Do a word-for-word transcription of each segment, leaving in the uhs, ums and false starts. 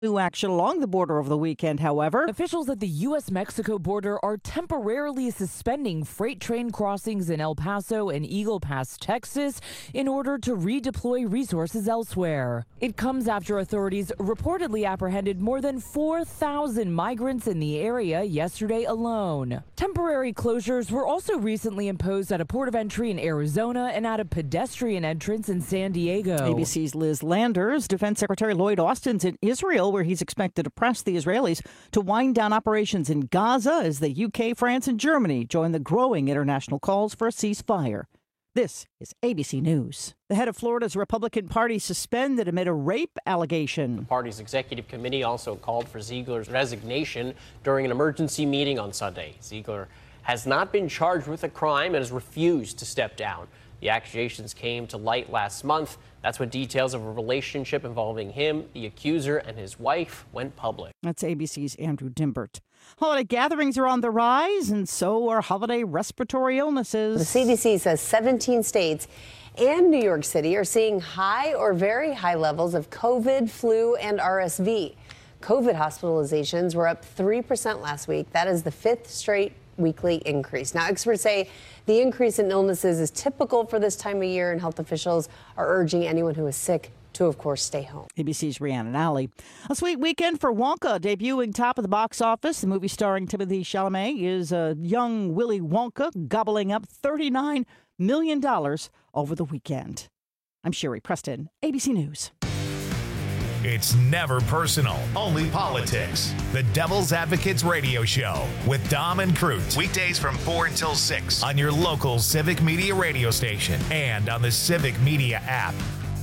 New action along the border over the weekend, however. Officials at the U S Mexico border are temporarily suspending freight train crossings in El Paso and Eagle Pass, Texas, in order to redeploy resources elsewhere. It comes after authorities reportedly apprehended more than four thousand migrants in the area yesterday alone. Temporary closures were also recently imposed at a port of entry in Arizona and at a pedestrian entrance in San Diego. A B C's Liz Landers. Defense Secretary Lloyd Austin's in Israel, where he's expected to press the Israelis to wind down operations in Gaza as the U K, France, and Germany join the growing international calls for a ceasefire. This is A B C News. The head of Florida's Republican Party suspended amid a rape allegation. The party's executive committee also called for Ziegler's resignation during an emergency meeting on Sunday. Ziegler has not been charged with a crime and has refused to step down. The accusations came to light last month. That's when details of a relationship involving him, the accuser, and his wife went public. That's A B C's Andrew Dimbert. Holiday gatherings are on the rise, and so are holiday respiratory illnesses. The C D C says seventeen states and New York City are seeing high or very high levels of COVID, flu, and R S V. COVID hospitalizations were up three percent last week. That is the fifth straight weekly increase. Now, experts say the increase in illnesses is typical for this time of year, and health officials are urging anyone who is sick to, of course, stay home. A B C's Rhiannon Alley. A sweet weekend for Wonka, debuting top of the box office. The movie starring Timothée Chalamet is a young Willy Wonka, gobbling up thirty-nine million dollars over the weekend. I'm Sherry Preston, A B C News. It's never personal, only politics. The Devil's Advocates Radio Show with Dom and Cruz. Weekdays from four until six on your local Civic Media radio station and on the Civic Media app.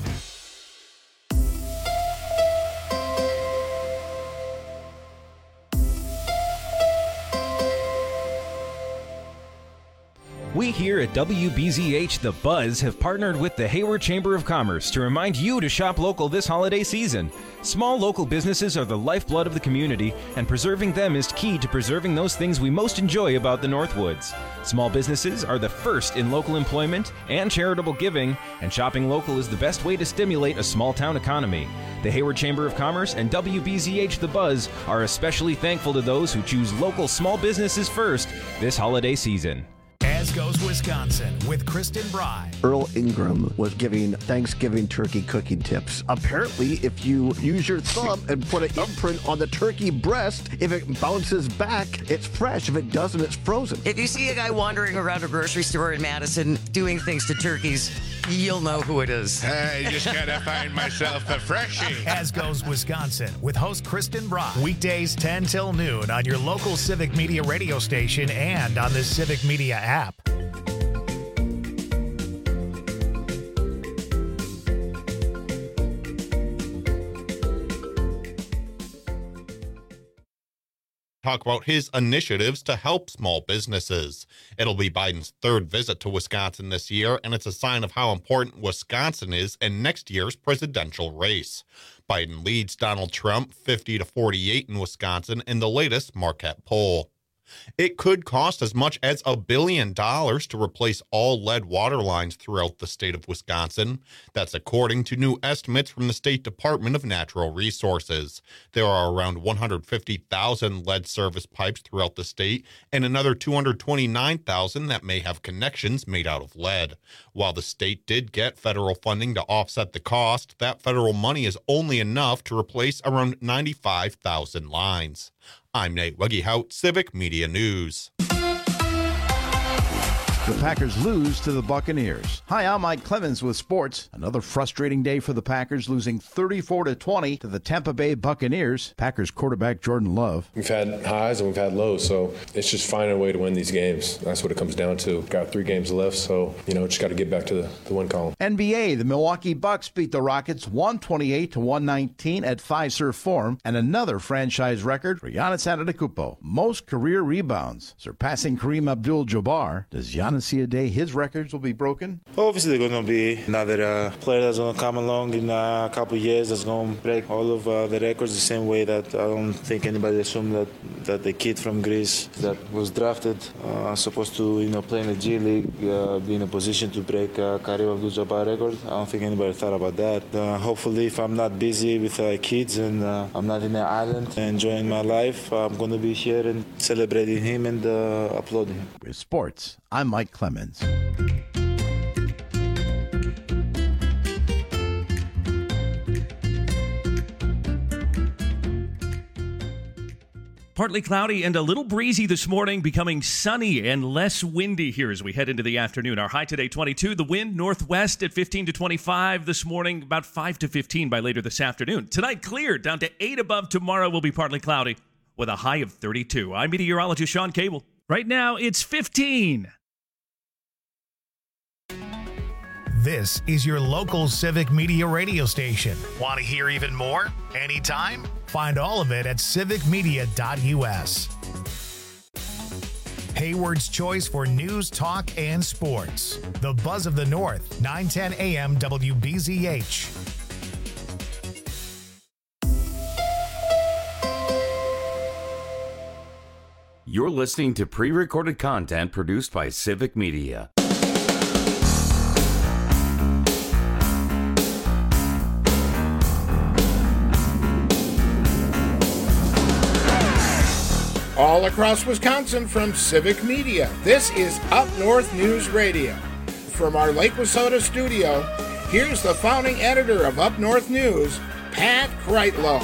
We here at W B Z H The Buzz have partnered with the Hayward Chamber of Commerce to remind you to shop local this holiday season. Small local businesses are the lifeblood of the community, and preserving them is key to preserving those things we most enjoy about the Northwoods. Small businesses are the first in local employment and charitable giving, and shopping local is the best way to stimulate a small-town economy. The Hayward Chamber of Commerce and W B Z H The Buzz are especially thankful to those who choose local small businesses first this holiday season. As Goes Wisconsin with Kristen Bry. Earl Ingram was giving Thanksgiving turkey cooking tips. Apparently, if you use your thumb and put an imprint on the turkey breast, if it bounces back, it's fresh. If it doesn't, it's frozen. If you see a guy wandering around a grocery store in Madison doing things to turkeys, you'll know who it is. I just gotta find myself a freshie. As Goes Wisconsin with host Kristen Bry. Weekdays ten till noon on your local Civic Media radio station and on the Civic Media app. Talk about his initiatives to help small businesses. It'll be Biden's third visit to Wisconsin this year, and it's a sign of how important Wisconsin is in next year's presidential race. Biden leads Donald Trump fifty to forty-eight in Wisconsin in the latest Marquette poll. It could cost as much as a billion dollars to replace all lead water lines throughout the state of Wisconsin. That's according to new estimates from the State Department of Natural Resources. There are around one hundred fifty thousand lead service pipes throughout the state and another two hundred twenty-nine thousand that may have connections made out of lead. While the state did get federal funding to offset the cost, that federal money is only enough to replace around ninety-five thousand lines. I'm Nate Weggehout, Civic Media News. The Packers lose to the Buccaneers. Hi, I'm Mike Clemens with sports. Another frustrating day for the Packers, losing thirty-four to twenty to the Tampa Bay Buccaneers. Packers quarterback Jordan Love. We've had highs and we've had lows, so it's just finding a way to win these games. That's what it comes down to. Got three games left, so, you know, just got to get back to the, the win column. N B A, the Milwaukee Bucks beat the Rockets one twenty-eight to one nineteen at Fiserv Forum, and another franchise record for Giannis Antetokounmpo. Most career rebounds, surpassing Kareem Abdul-Jabbar. Does Giannis to see a day his records will be broken? Obviously, there's going to be another uh, player that's going to come along in uh, a couple of years that's going to break all of uh, the records the same way that I don't think anybody assumed that, that the kid from Greece that was drafted, uh, supposed to you know play in the G League, uh, be in a position to break uh, Kareem Abdul-Jabbar record. I don't think anybody thought about that. Uh, hopefully, if I'm not busy with uh, kids and uh, I'm not in the island enjoying my life, I'm going to be here and celebrating him and uh, applauding him. With sports, I'm Mike Clemens. Partly cloudy and a little breezy this morning, becoming sunny and less windy here as we head into the afternoon. Our high today, twenty-two. The wind northwest at fifteen to twenty-five this morning, about five to fifteen by later this afternoon. Tonight, clear, down to eight above. Tomorrow will be partly cloudy with a high of thirty-two. I'm meteorologist Sean Cable. Right now, it's fifteen. This is your local Civic Media radio station. Want to hear even more? Anytime? Find all of it at civic media dot u s. Hayward's choice for news, talk, and sports. The Buzz of the North, nine ten a m W B Z H. You're listening to pre-recorded content produced by Civic Media. All across Wisconsin from Civic Media, this is Up North News Radio. From our Lake Wissota studio, here's the founding editor of Up North News, Pat Kreitlow.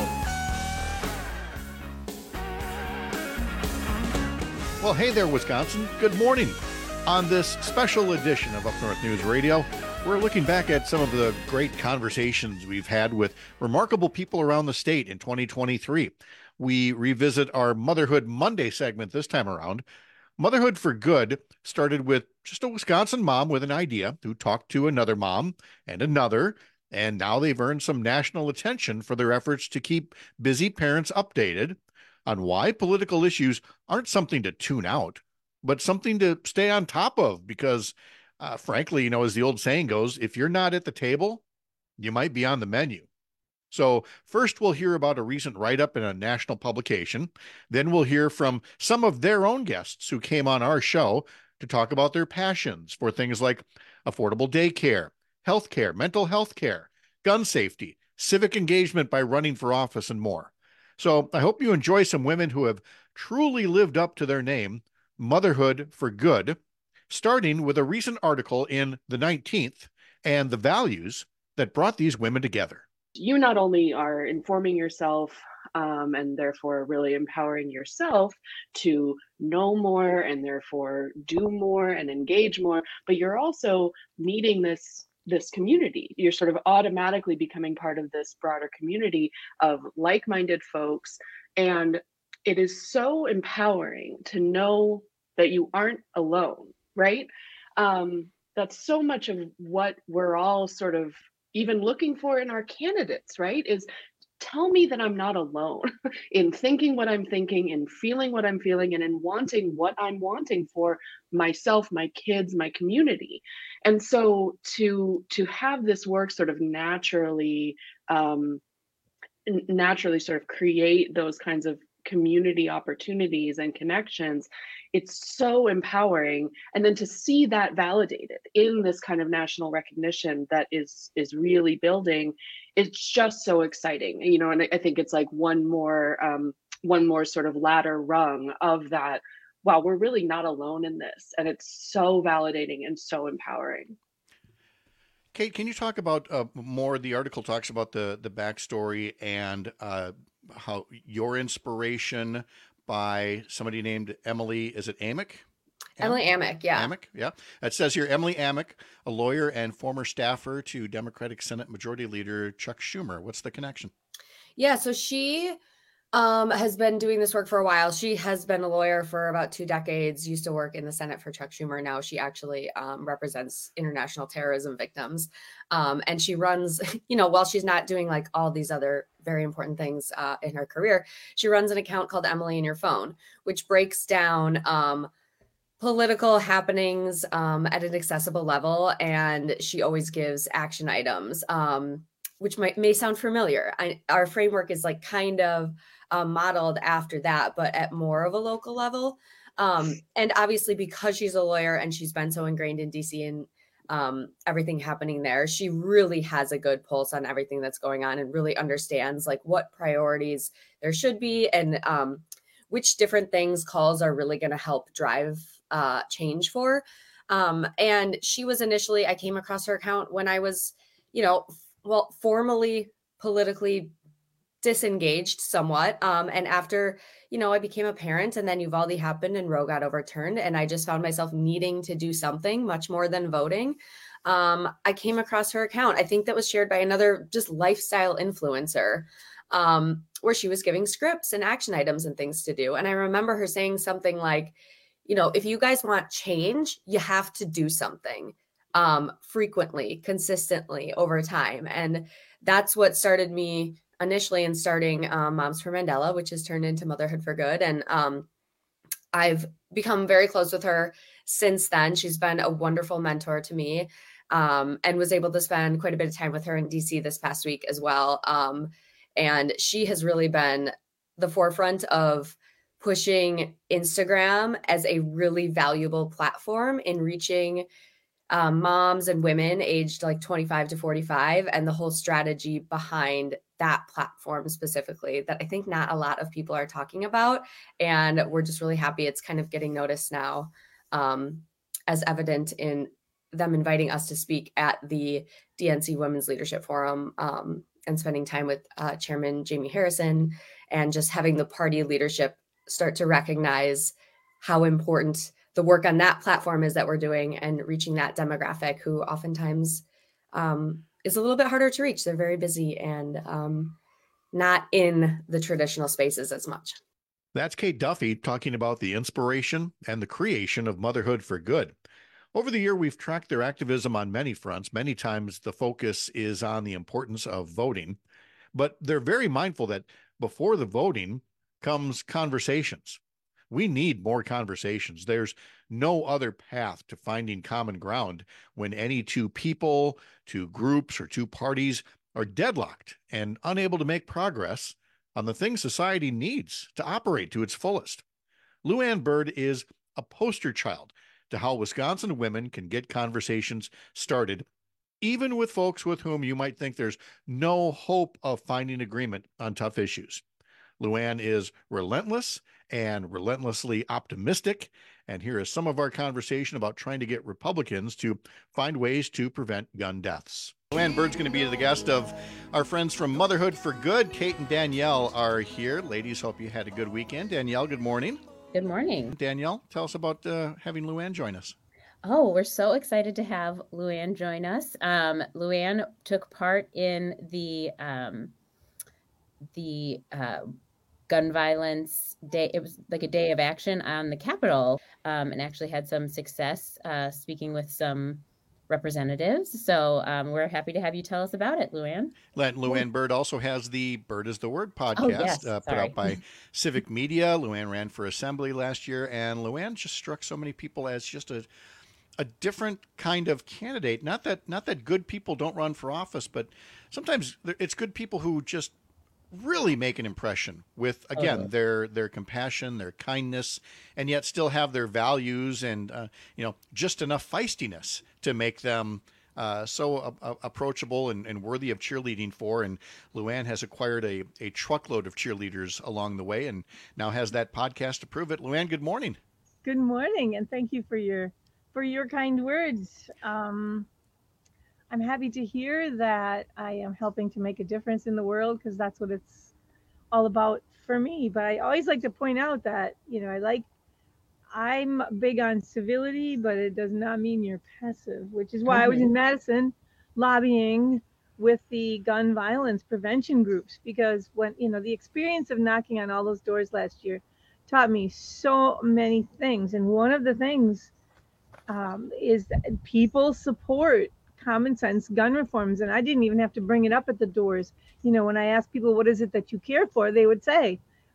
Well, hey there, Wisconsin. Good morning. On this special edition of Up North News Radio, we're looking back at some of the great conversations we've had with remarkable people around the state in twenty twenty-three. We revisit our Motherhood Monday segment this time around. Motherhood for Good started with just a Wisconsin mom with an idea who talked to another mom and another, and now they've earned some national attention for their efforts to keep busy parents updated on why political issues aren't something to tune out, but something to stay on top of because, uh, frankly, you know, as the old saying goes, if you're not at the table, you might be on the menu. So first we'll hear about a recent write-up in a national publication. Then we'll hear from some of their own guests who came on our show to talk about their passions for things like affordable daycare, healthcare, mental health care, gun safety, civic engagement by running for office, and more. So I hope you enjoy some women who have truly lived up to their name, Motherhood for Good, starting with a recent article in the nineteenth and the values that brought these women together. You not only are informing yourself um, and therefore really empowering yourself to know more and therefore do more and engage more, but you're also meeting this this community. You're sort of automatically becoming part of this broader community of like-minded folks. And it is so empowering to know that you aren't alone, right? Um, that's so much of what we're all sort of even looking for in our candidates, right? Is tell me that I'm not alone in thinking what I'm thinking, in feeling what I'm feeling, and in wanting what I'm wanting for myself, my kids, my community. And so to to have this work sort of naturally, um, naturally sort of create those kinds of community opportunities and connections, it's so empowering. And then to see that validated in this kind of national recognition that is is really building, it's just so exciting, you know. And I think it's like one more um, one more sort of ladder rung of that. Wow, we're really not alone in this, and it's so validating and so empowering. Kate, can you talk about uh, more? The article talks about the the backstory and uh, how your inspiration by somebody named Emily, is it Amick? Emily Amick, yeah. Amick, yeah. It says here, Emily Amick, a lawyer and former staffer to Democratic Senate Majority Leader Chuck Schumer. What's the connection? Yeah, so she um, has been doing this work for a while. She has been a lawyer for about two decades, used to work in the Senate for Chuck Schumer. Now she actually um, represents international terrorism victims. Um, and she runs, you know, while she's not doing like all these other very important things uh, in her career, she runs an account called Emily in Your Phone, which breaks down um, political happenings um, at an accessible level, and she always gives action items, um, which might may sound familiar. I, our framework is like kind of uh, modeled after that, but at more of a local level. Um, and obviously, because she's a lawyer and she's been so ingrained in D C and um, everything happening there, she really has a good pulse on everything that's going on and really understands like what priorities there should be and um, which different things calls are really going to help drive uh, change for. Um, and she was initially, I came across her account when I was, you know, well, formally politically disengaged somewhat. Um, and after, you know, I became a parent and then Uvalde happened and Roe got overturned. And I just found myself needing to do something much more than voting. Um, I came across her account. I think that was shared by another just lifestyle influencer um, where she was giving scripts and action items and things to do. And I remember her saying something like, you know, if you guys want change, you have to do something um, frequently, consistently over time. And that's what started me initially in starting um, Moms for Mandela, which has turned into Motherhood for Good. And um, I've become very close with her since then. She's been a wonderful mentor to me um, and was able to spend quite a bit of time with her in D C this past week as well. Um, and she has really been the forefront of pushing Instagram as a really valuable platform in reaching um, moms and women aged like twenty-five to forty-five, and the whole strategy behind that platform specifically that I think not a lot of people are talking about. And we're just really happy it's kind of getting noticed now, um, as evident in them inviting us to speak at the D N C Women's Leadership Forum um, and spending time with uh, Chairman Jamie Harrison and just having the party leadership start to recognize how important the work on that platform is that we're doing and reaching that demographic who oftentimes um, is a little bit harder to reach. They're very busy and um, not in the traditional spaces as much. That's Kate Duffy talking about the inspiration and the creation of Motherhood for Good. Over the year, we've tracked their activism on many fronts. Many times the focus is on the importance of voting, but they're very mindful that before the voting comes conversations. We need more conversations. There's no other path to finding common ground when any two people, two groups, or two parties are deadlocked and unable to make progress on the things society needs to operate to its fullest. Lou Ann Bird is a poster child to how Wisconsin women can get conversations started, even with folks with whom you might think there's no hope of finding agreement on tough issues. Lou Ann is relentless and relentlessly optimistic. And here is some of our conversation about trying to get Republicans to find ways to prevent gun deaths. Lou Ann Bird's going to be the guest of our friends from Motherhood for Good. Kate and Danielle are here. Ladies, hope you had a good weekend. Danielle, good morning. Good morning. Danielle, tell us about uh, having Lou Ann join us. Oh, we're so excited to have Lou Ann join us. Um, Lou Ann took part in the um, the uh, gun violence day. It was like a day of action on the Capitol, um, and actually had some success uh, speaking with some representatives. So um, we're happy to have you tell us about it, Lou Ann. Lou Ann Bird also has the Bird is the Word podcast oh, yes. uh, put out by Civic Media. Lou Ann ran for assembly last year, and Lou Ann just struck so many people as just a a different kind of candidate. Not that not that good people don't run for office, but sometimes it's good people who just really make an impression with, again, oh. their their compassion, their kindness, and yet still have their values and, uh, you know, just enough feistiness to make them uh, so uh, approachable and, and worthy of cheerleading for. And Lou Ann has acquired a, a truckload of cheerleaders along the way and now has that podcast to prove it. Lou Ann, good morning. Good morning, and thank you for your for your kind words. Um, I'm happy to hear that I am helping to make a difference in the world, because that's what it's all about for me. But I always like to point out that, you know, I like, I'm big on civility, but it does not mean you're passive, which is why mm-hmm. I was in Madison lobbying with the gun violence prevention groups, because when, you know, the experience of knocking on all those doors last year taught me so many things. And one of the things um, is that people support common sense gun reforms. And I didn't even have to bring it up at the doors. You know, when I asked people, what is it that you care for? They would say,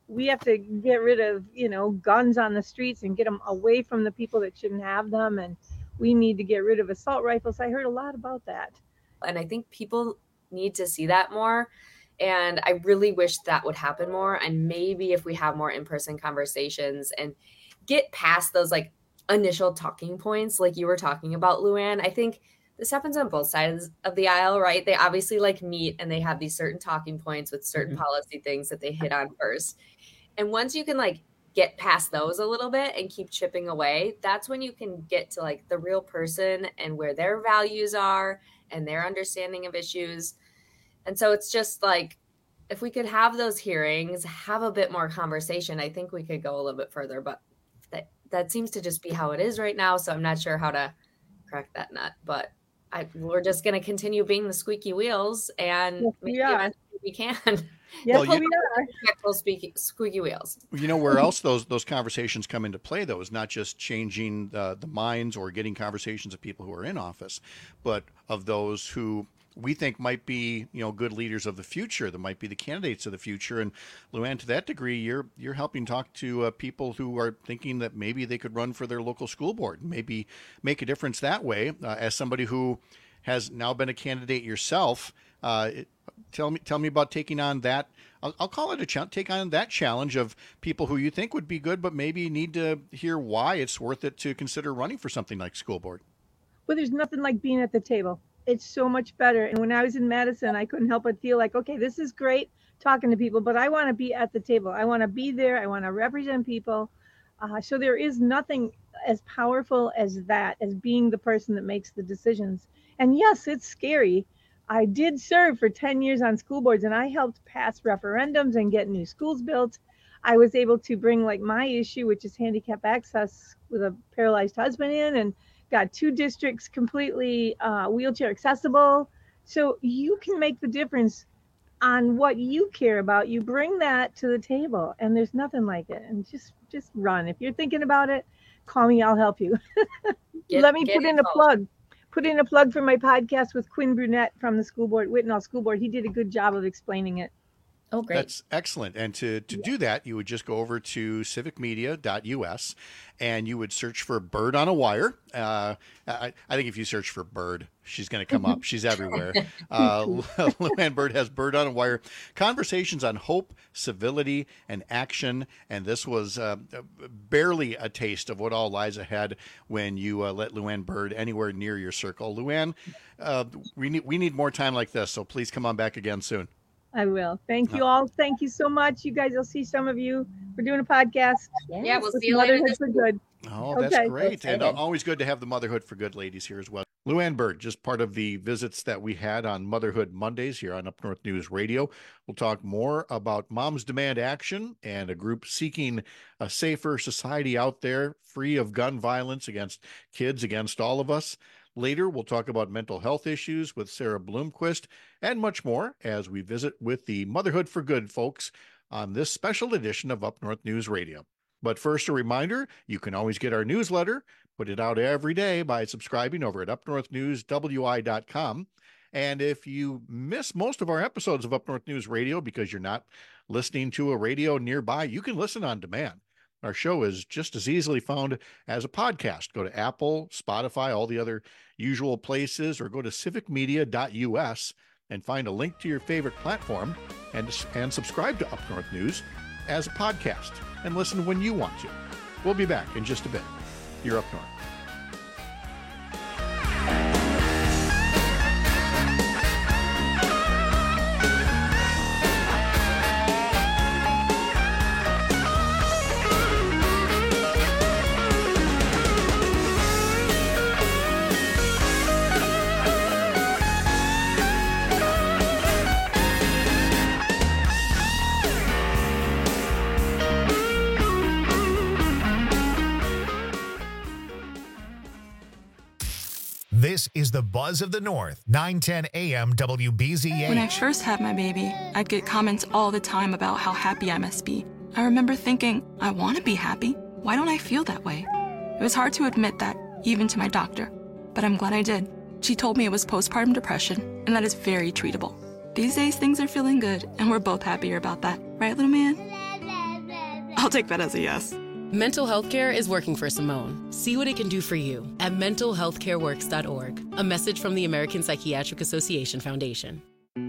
we have to get rid of, you know, guns on the streets and get them away from the people that shouldn't have them. And we need to get rid of assault rifles. I heard a lot about that. And I think people need to see that more. And I really wish that would happen more. And maybe if we have more in-person conversations and get past those like initial talking points, like you were talking about, Luann, I think this happens on both sides of the aisle, right? They obviously like meet and they have these certain talking points with certain mm-hmm. policy things that they hit on first. And once you can like get past those a little bit and keep chipping away, that's when you can get to like the real person and where their values are and their understanding of issues. And so it's just like, if we could have those hearings, have a bit more conversation, I think we could go a little bit further, but that, that seems to just be how it is right now. So I'm not sure how to crack that nut, but I, we're just going to continue being the squeaky wheels and yes, make the best we can. Yes, well, we are. Squeaky, squeaky wheels. You know where else those those conversations come into play, though, is not just changing uh, the minds or getting conversations of people who are in office, but of those who we think might be, you know, good leaders of the future, that might be the candidates of the future. And Luann, to that degree, you're you're helping talk to uh, people who are thinking that maybe they could run for their local school board, and maybe make a difference that way. Uh, as somebody who has now been a candidate yourself, uh, it, tell me tell me about taking on that. I'll, I'll call it a challenge. Take on that challenge of people who you think would be good, but maybe need to hear why it's worth it to consider running for something like school board. Well, there's nothing like being at the table. It's so much better. And when I was in Madison, I couldn't help but feel like, okay, this is great talking to people, but I want to be at the table. I want to be there. I want to represent people. Uh, so there is nothing as powerful as that, as being the person that makes the decisions. And yes, it's scary. I did serve for ten years on school boards, and I helped pass referendums and get new schools built. I was able to bring like my issue, which is handicap access with a paralyzed husband in, and got two districts completely uh, wheelchair accessible. So you can make the difference on what you care about. You bring that to the table, and there's nothing like it. And just just run. If you're thinking about it, call me. I'll help you. Get, Let me put in a plug. Put in a plug for my podcast with Quinn Brunette from the school board, Whitnall School Board. He did a good job of explaining it. Oh, great. That's excellent. And to, to yeah. do that, you would just go over to civic media dot U S and you would search for Bird on a Wire. Uh, I, I think if you search for Bird, she's going to come up. She's everywhere. Uh, Luann Bird has Bird on a Wire, conversations on hope, civility, and action. And this was uh, barely a taste of what all lies ahead when you uh, let Luann Bird anywhere near your circle. Luann, uh, we need, we need more time like this, so please come on back again soon. I will. Thank you all. Thank you so much. You guys, I'll see some of you. We're doing a podcast. Yeah, yeah we'll see you later. Motherhood for Good. Oh, that's okay. Great. And always good to have the Motherhood for Good ladies here as well. Luann Bird, just part of the visits that we had on Motherhood Mondays here on Up North News Radio. We'll talk more about Moms Demand Action and a group seeking a safer society out there, free of gun violence against kids, against all of us. Later, we'll talk about mental health issues with Sarah Bloomquist and much more as we visit with the Motherhood for Good folks on this special edition of Up North News Radio. But first, a reminder, you can always get our newsletter, put it out every day by subscribing over at up north news w i dot com. And if you miss most of our episodes of Up North News Radio because you're not listening to a radio nearby, you can listen on demand. Our show is just as easily found as a podcast. Go to Apple, Spotify, all the other usual places, or go to civic media dot U S and find a link to your favorite platform and, and subscribe to Up North News as a podcast and listen when you want to. We'll be back in just a bit. You're Up North. This is the Buzz of the North, nine ten A M W B Z H. When I first had my baby, I'd get comments all the time about how happy I must be. I remember thinking, I want to be happy. Why don't I feel that way? It was hard to admit that, even to my doctor. But I'm glad I did. She told me it was postpartum depression, and that is very treatable. These days, things are feeling good, and we're both happier about that. Right, little man? I'll take that as a yes. Mental health care is working for Simone. See what it can do for you at mental health care works dot org. A message from the American Psychiatric Association Foundation.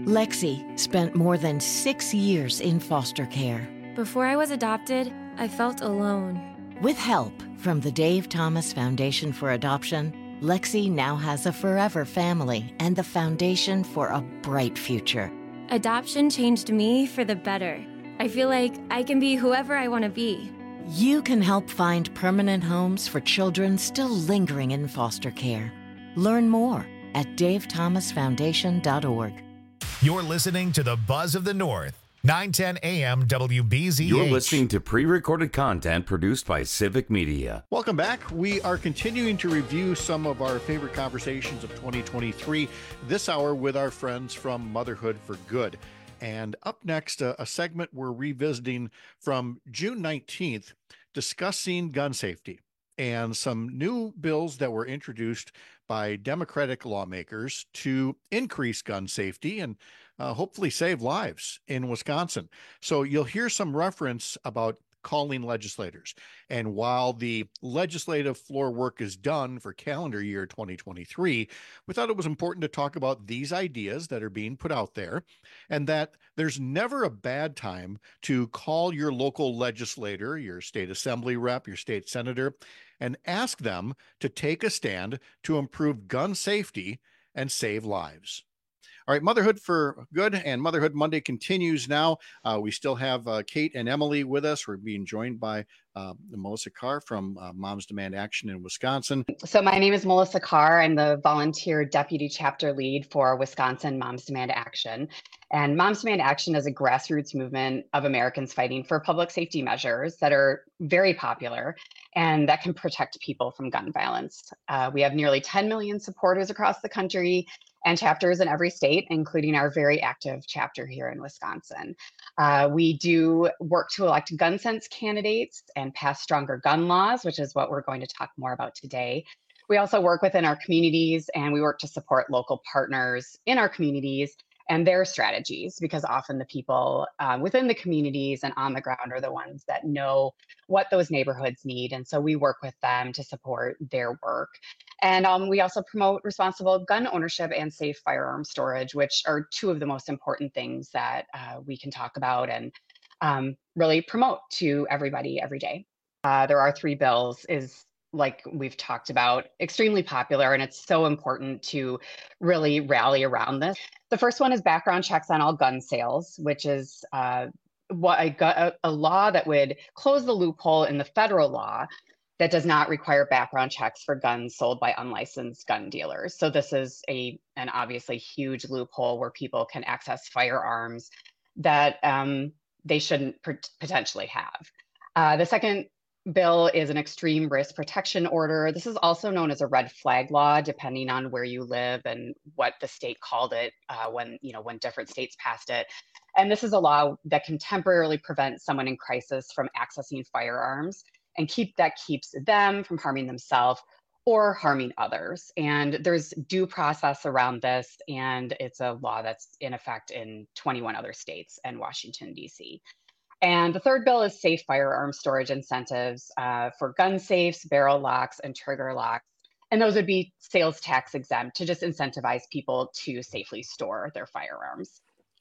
Lexi spent more than six years in foster care. Before I was adopted, I felt alone. With help from the Dave Thomas Foundation for Adoption, Lexi now has a forever family and the foundation for a bright future. Adoption changed me for the better. I feel like I can be whoever I want to be. You can help find permanent homes for children still lingering in foster care. Learn more at dave thomas foundation dot org. You're listening to the Buzz of the North. nine ten A M W B Z H. You're listening to pre-recorded content produced by Civic Media. Welcome back. We are continuing to review some of our favorite conversations of twenty twenty-three this hour with our friends from Motherhood for Good. And up next, a, a segment we're revisiting from June nineteenth, discussing gun safety and some new bills that were introduced by Democratic lawmakers to increase gun safety and uh, hopefully save lives in Wisconsin. So you'll hear some reference about calling legislators. And while the legislative floor work is done for calendar year twenty twenty-three, we thought it was important to talk about these ideas that are being put out there, and that there's never a bad time to call your local legislator, your state assembly rep, your state senator, and ask them to take a stand to improve gun safety and save lives. All right, Motherhood for Good and Motherhood Monday continues now. Uh, we still have uh, Kate and Emily with us. We're being joined by uh, Melissa Carr from uh, Moms Demand Action in Wisconsin. So my name is Melissa Carr. I'm the volunteer deputy chapter lead for Wisconsin Moms Demand Action. And Moms Demand Action is a grassroots movement of Americans fighting for public safety measures that are very popular and that can protect people from gun violence. Uh, we have nearly ten million supporters across the country and chapters in every state, including our very active chapter here in Wisconsin. Uh, we do work to elect gun sense candidates and pass stronger gun laws, which is what we're going to talk more about today. We also work within our communities, and we work to support local partners in our communities and their strategies, because often the people um, within the communities and on the ground are the ones that know what those neighborhoods need. And so we work with them to support their work. And um, we also promote responsible gun ownership and safe firearm storage, which are two of the most important things that uh, we can talk about and um, really promote to everybody every day. Uh, there are three bills, is like we've talked about, extremely popular, and it's so important to really rally around this. The first one is background checks on all gun sales, which is uh, what a, a law that would close the loophole in the federal law that does not require background checks for guns sold by unlicensed gun dealers. So this is a an obviously huge loophole where people can access firearms that um, they shouldn't potentially have. Uh, the second bill is an extreme risk protection order. This is also known as a red flag law, depending on where you live and what the state called it uh, when, you know, when different states passed it. And this is a law that can temporarily prevent someone in crisis from accessing firearms and keep that keeps them from harming themselves or harming others. And there's due process around this, and it's a law that's in effect in twenty-one other states and Washington, D C. And the third bill is safe firearm storage incentives uh, for gun safes, barrel locks, and trigger locks. And those would be sales tax exempt to just incentivize people to safely store their firearms.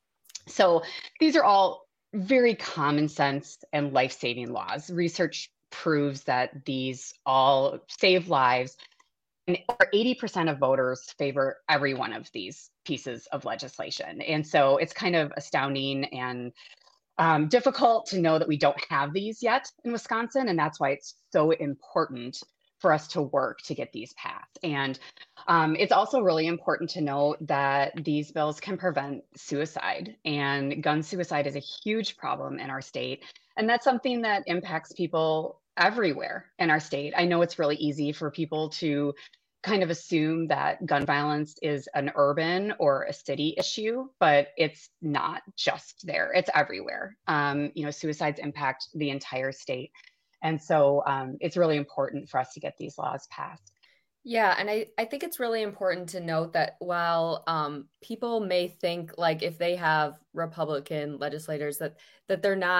So these are all very common sense and life-saving laws. Research proves that these all save lives, and over eighty percent of voters favor every one of these pieces of legislation. And so it's kind of astounding and um, difficult to know that we don't have these yet in Wisconsin, and that's why it's so important for us to work to get these passed. And um, it's also really important to note that these bills can prevent suicide, and gun suicide is a huge problem in our state. And that's something that impacts people everywhere in our state. I know it's really easy for people to kind of assume that gun violence is an urban or a city issue, but it's not just there, it's everywhere. Um, you know, suicides impact the entire state. And so um, it's really important for us to get these laws passed. Yeah, and I, I think it's really important to note that while um, people may think like if they have Republican legislators that that they're not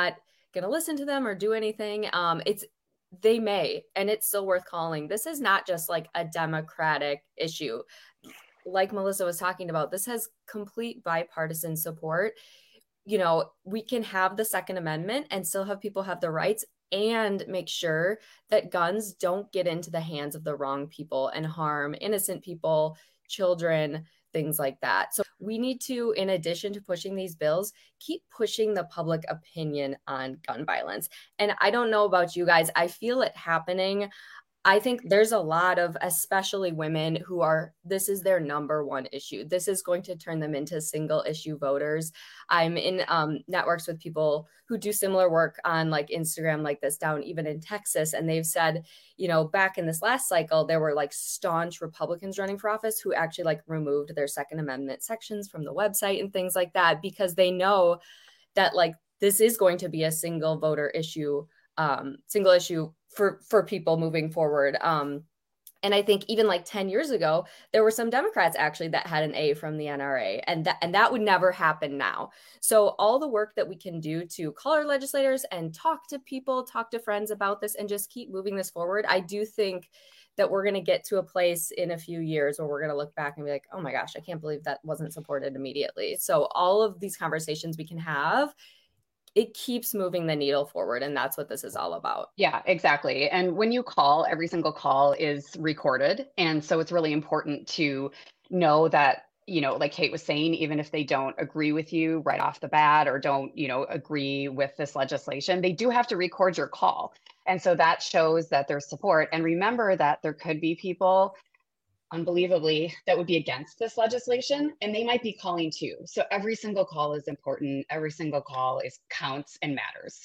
going to listen to them or do anything. Um, it's they may, and it's still worth calling. This is not just like a Democratic issue. Like Melissa was talking about, this has complete bipartisan support. You know, we can have the Second Amendment and still have people have the rights and make sure that guns don't get into the hands of the wrong people and harm innocent people, children, things like that. So we need to, in addition to pushing these bills, keep pushing the public opinion on gun violence. And I don't know about you guys, I feel it happening. I think there's a lot of, especially women, who are, this is their number one issue. This is going to turn them into single issue voters. I'm in um, networks with people who do similar work on like Instagram like this down even in Texas. And they've said, you know, back in this last cycle, there were like staunch Republicans running for office who actually like removed their Second Amendment sections from the website and things like that, because they know that like this is going to be a single voter issue, um, single issue for, for people moving forward. Um, and I think even like ten years ago, there were some Democrats actually that had an A from the N R A, and that, and that would never happen now. So all the work that we can do to call our legislators and talk to people, talk to friends about this, and just keep moving this forward. I do think that we're going to get to a place in a few years where we're going to look back and be like, oh my gosh, I can't believe that wasn't supported immediately. So all of these conversations we can have, it keeps moving the needle forward. And that's what this is all about. Yeah, exactly. And when you call, every single call is recorded. And so it's really important to know that, you know, like Kate was saying, even if they don't agree with you right off the bat or don't, you know, agree with this legislation, they do have to record your call. And so that shows that there's support. And remember that there could be people, unbelievably, that would be against this legislation, and they might be calling too. So every single call is important. Every single call is counts and matters.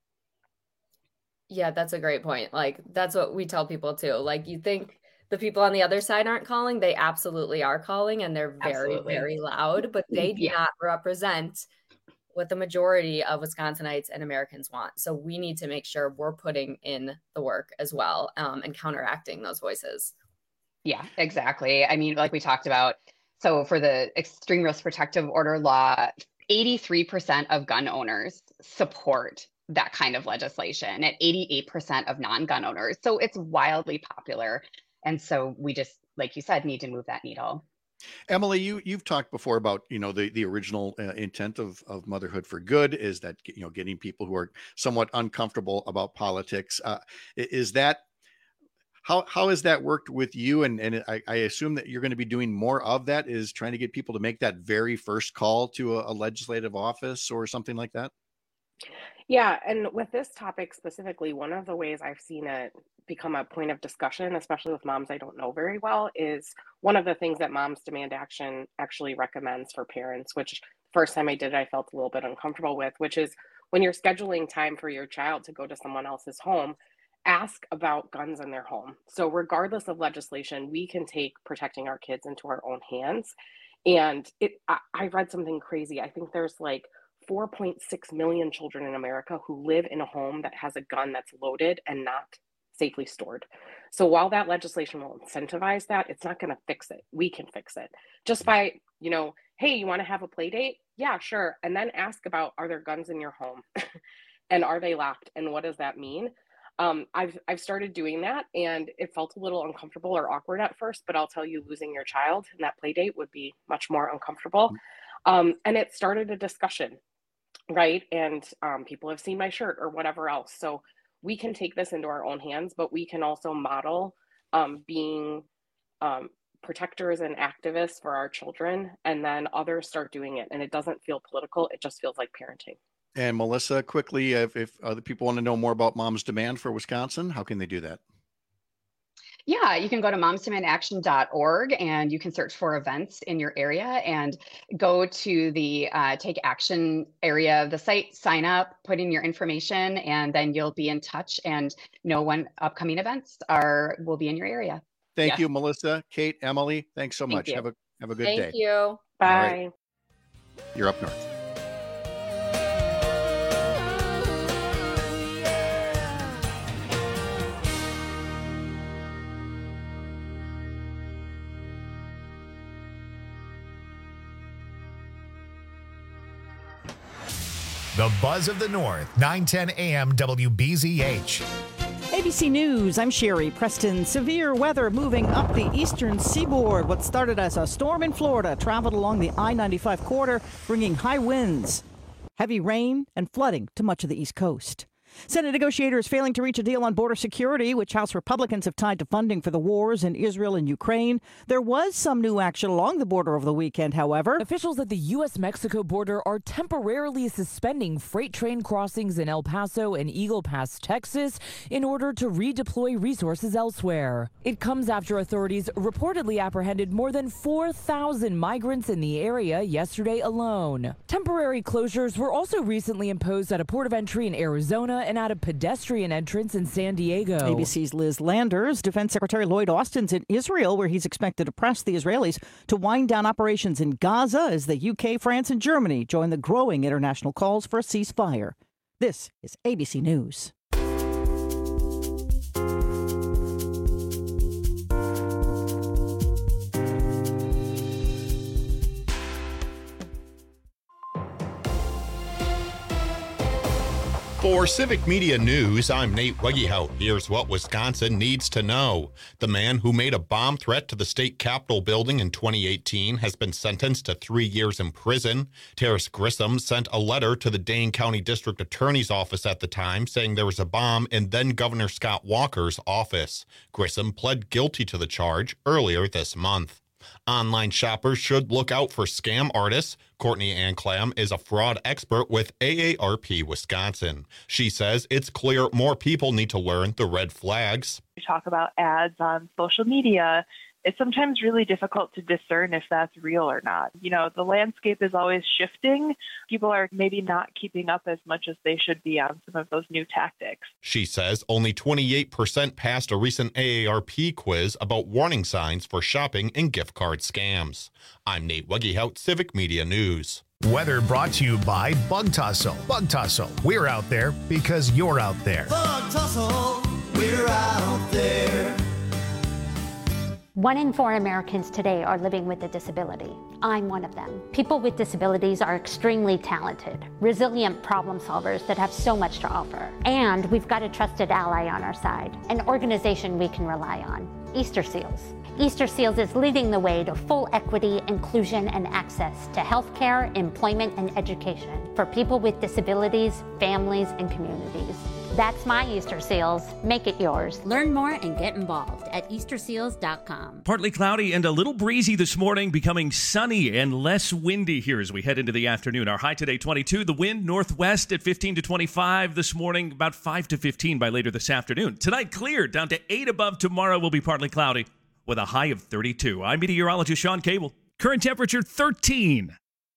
Yeah, that's a great point. Like, that's what we tell people too. Like, you think the people on the other side aren't calling, they absolutely are calling, and they're very, Absolutely. very loud, but they do Yeah. not represent what the majority of Wisconsinites and Americans want. So we need to make sure we're putting in the work as well, um, and counteracting those voices. Yeah, exactly. I mean, like we talked about, so for the extreme risk protective order law, eighty-three percent of gun owners support that kind of legislation and eighty-eight percent of non-gun owners. So it's wildly popular. And so we just, like you said, need to move that needle. Emily, you you've talked before about, you know, the the original uh, intent of of Motherhood for Good is that, you know, getting people who are somewhat uncomfortable about politics. Uh, i- is that how how has that worked with you? And and I, I assume that you're going to be doing more of that, is trying to get people to make that very first call to a, a legislative office or something like that. Yeah, and with this topic specifically, one of the ways I've seen it become a point of discussion, especially with moms I don't know very well, is one of the things that Moms Demand Action actually recommends for parents, which first time I did it, I felt a little bit uncomfortable with, which is when you're scheduling time for your child to go to someone else's home, ask about guns in their home. So regardless of legislation, we can take protecting our kids into our own hands. And it, I, I read something crazy. I think there's like four point six million children in America who live in a home that has a gun that's loaded and not safely stored. So while that legislation will incentivize that, it's not going to fix it. We can fix it just by, you know, hey, you want to have a play date? Yeah, sure. And then ask about, are there guns in your home? And are they locked? And what does that mean? Um, I've, I've started doing that, and it felt a little uncomfortable or awkward at first, but I'll tell you, losing your child in that play date would be much more uncomfortable. Um, and it started a discussion, right? And um, people have seen my shirt or whatever else. So we can take this into our own hands, but we can also model um, being um, protectors and activists for our children, and then others start doing it. And it doesn't feel political. It just feels like parenting. And Melissa, quickly, if, if other people want to know more about Moms Demand for Wisconsin, how can they do that? Yeah, you can go to moms demand action dot org and you can search for events in your area and go to the uh, Take Action area of the site, sign up, put in your information, and then you'll be in touch and know when upcoming events are will be in your area. Thank Yeah. you, Melissa, Kate, Emily. Thanks so Thank much. you. Have a have a good Thank day. you. All Bye. right. You're up north. The Buzz of the North, nine ten A M W B Z H. A B C News, I'm Sherry Preston. Severe weather moving up the eastern seaboard. What started as a storm in Florida traveled along the I ninety-five corridor, bringing high winds, heavy rain, and flooding to much of the East Coast. Senate negotiators failing to reach a deal on border security, which House Republicans have tied to funding for the wars in Israel and Ukraine. There was some new action along the border over the weekend, however. Officials at the U S Mexico border are temporarily suspending freight train crossings in El Paso and Eagle Pass, Texas, in order to redeploy resources elsewhere. It comes after authorities reportedly apprehended more than four thousand migrants in the area yesterday alone. Temporary closures were also recently imposed at a port of entry in Arizona and at a pedestrian entrance in San Diego. A B C's Liz Landers. Defense Secretary Lloyd Austin's in Israel, where he's expected to press the Israelis to wind down operations in Gaza as the U K, France, and Germany join the growing international calls for a ceasefire. This is A B C News. For Civic Media News, I'm Nate Wegehout. Here's what Wisconsin needs to know. The man who made a bomb threat to the state capitol building in twenty eighteen has been sentenced to three years in prison. Terrace Grissom sent a letter to the Dane County District Attorney's office at the time saying there was a bomb in then Governor Scott Walker's office. Grissom pled guilty to the charge earlier this month. Online shoppers should look out for scam artists. Courtney Anclam is a fraud expert with A A R P Wisconsin. She says it's clear more people need to learn the red flags. We talk about ads on social media. It's sometimes really difficult to discern if that's real or not. You know, the landscape is always shifting. People are maybe not keeping up as much as they should be on some of those new tactics. She says only twenty-eight percent passed a recent A A R P quiz about warning signs for shopping and gift card scams. I'm Nate Wegehout, Civic Media News. Weather brought to you by Bug Tussle. Bug Tussle. We're out there because you're out there. Bug Tussle. We're out there. One in four Americans today are living with a disability. I'm one of them. People with disabilities are extremely talented, resilient problem solvers that have so much to offer. And we've got a trusted ally on our side, an organization we can rely on, Easter Seals. Easter Seals is leading the way to full equity, inclusion, and access to healthcare, employment, and education for people with disabilities, families, and communities. That's my Easter Seals. Make it yours. Learn more and get involved at easter seals dot com. Partly cloudy and a little breezy this morning, becoming sunny and less windy here as we head into the afternoon. Our high today, twenty-two. The wind northwest at fifteen to twenty-five this morning, about five to fifteen by later this afternoon. Tonight, clear, down to eight above. Tomorrow will be partly cloudy with a high of thirty-two. I'm meteorologist Sean Cable. Current temperature, thirteen.